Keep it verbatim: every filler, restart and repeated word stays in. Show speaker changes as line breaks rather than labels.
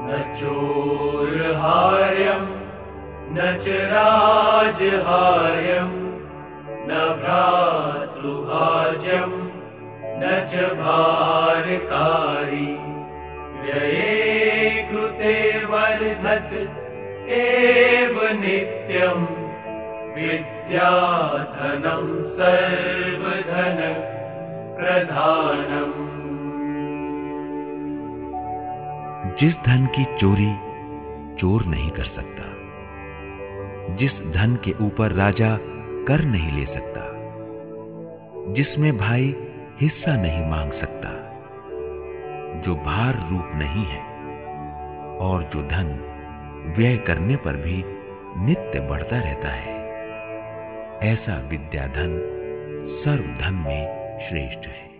न चोरहार्यं न च राजहार्यं न भ्रातृहार्यं न च भारकारी व्यये कृते वर्धत एव नित्यं विद्या धनं सर्वधन प्रधानम्।
जिस धन की चोरी चोर नहीं कर सकता, जिस धन के ऊपर राजा कर नहीं ले सकता, जिसमें भाई हिस्सा नहीं मांग सकता, जो भार रूप नहीं है और जो धन व्यय करने पर भी नित्य बढ़ता रहता है, ऐसा विद्याधन सर्व धन में श्रेष्ठ है।